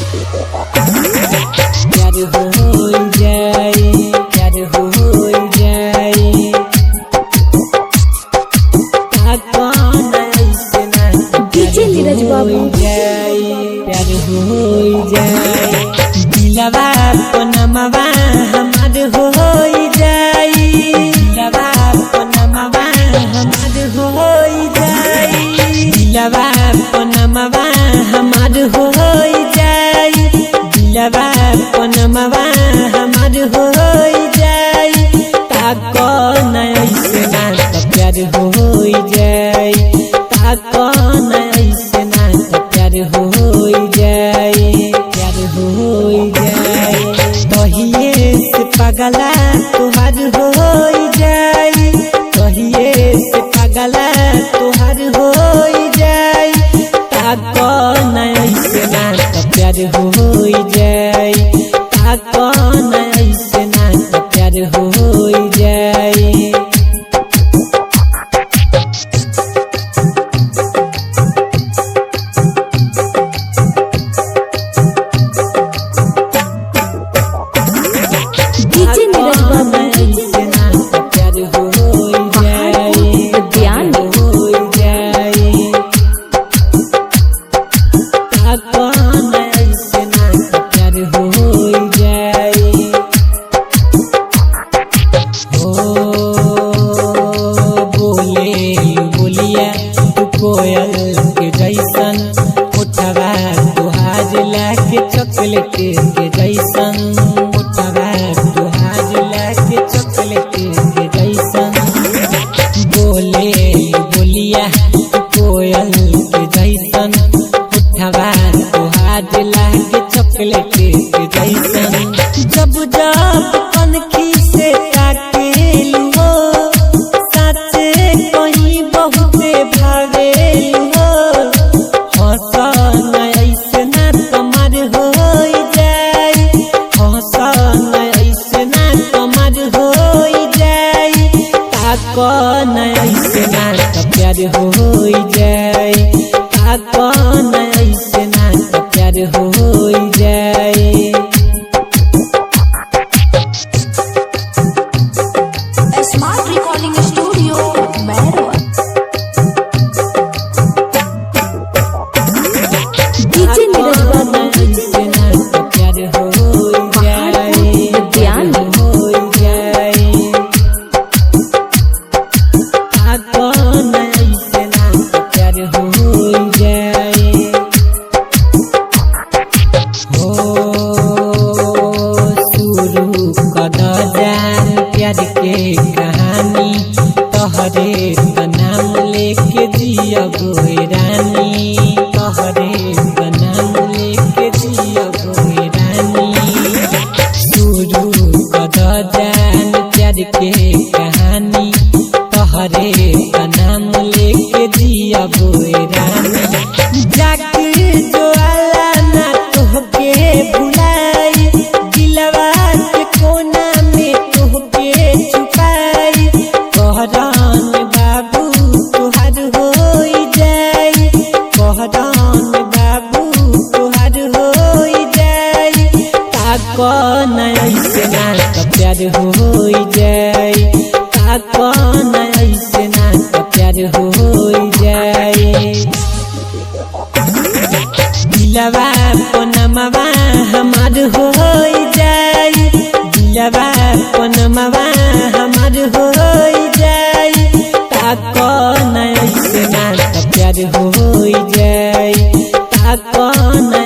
प्यार हो जाए, प्यार हो जाए। डीजे नीरज बाबू प्यार हो जाए, दिलवा पनमवा हमार हो जाए, दिलवा पनमवा हमार हो जाए, दिलवा पनमवा हमार हो जाए, दिलवा पनमवा हमार हो जाए। ताको नहीं ना प्यार हो जाए, ताको नहीं ना प्यार हो जाए, प्यार हो जाए। तहिए से पगला तुहार हो जाए, तहिए से पगला तुहार हो जाए। ताको नहीं ना प्यार हो जाए, ताको नहीं ना प्यार हो जाए। डीजे नीरज बाबू प्यार हो जाए, ध्यान हो जाए। ताको नहीं ना प्यार हो जाए। बोले बोलिया तू कोयल के जैसन, उठवा तुहार लाके चॉकलेट के जैसन, उठवा तुहार लाके चॉकलेट के जैसन। बोले बोलिया तू कोयल के जैसन, उठवा तुहार लाके चॉकलेट के जैसन। जब जब कनखी से ताकेलू हो, साचे कहीं बहुते भावेलू हो। हसन ऐसे ना कमर हो जाए, हसन ऐसे ना कमर हो जाए। ताको ऐसे ना प्यार हो जाए, ताको ऐसे ना प्यार हो जाए। Smart recording studio Mairwa. DJ Neeraj Babu प्यार हो जाए, ध्यान हो जाए। ताको नहीं ना प्यार हो जाए। शुरू कर जान प्यार के कहानी, तोहरे नाम लेके जियब रानी, तोहरे नाम लेके जियब रानी। शुरू कर जान प्यार के कहानी, तोहरे नाम लेके जियब रानी। जाके जो आला ना तोहके भुलाई, दिलवा के कोना में तोहके छुपाई। कहरान बाबू तुहार हो जाए, कहरान बाबू तुहार हो जाए। ताको नहीं ना प्यार हो जाए, ताको नहीं ना प्यार हो जाए। दिलवा पनमवा हमार हो जाए, दिलवा पनमवा हमार हो जाए। ताको नहीं ना प्यार हो जाए, ताको